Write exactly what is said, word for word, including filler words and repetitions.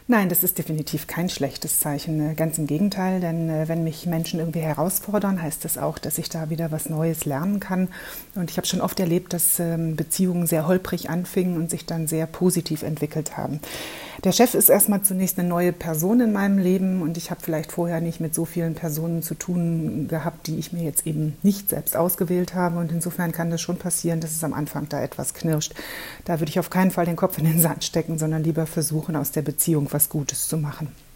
Nein, das ist definitiv kein schlechtes Zeichen. Ganz im Gegenteil, denn wenn mich Menschen irgendwie herausfordern, heißt das auch, dass ich da wieder was Neues lernen kann. Und ich habe schon oft erlebt, dass Beziehungen sehr holprig anfingen und sich dann sehr positiv entwickelt haben. Der Chef ist erstmal zunächst eine neue Person in meinem Leben und ich habe vielleicht vorher nicht mit so vielen Personen zu tun gehabt, die ich mir jetzt eben nicht selbst ausgewählt habe. Und insofern kann das schon passieren, dass es am Anfang da etwas knirscht. Da würde ich auf keinen Fall den Kopf in den Sand stecken, sondern lieber versuchen, aus der Beziehung was Gutes zu machen.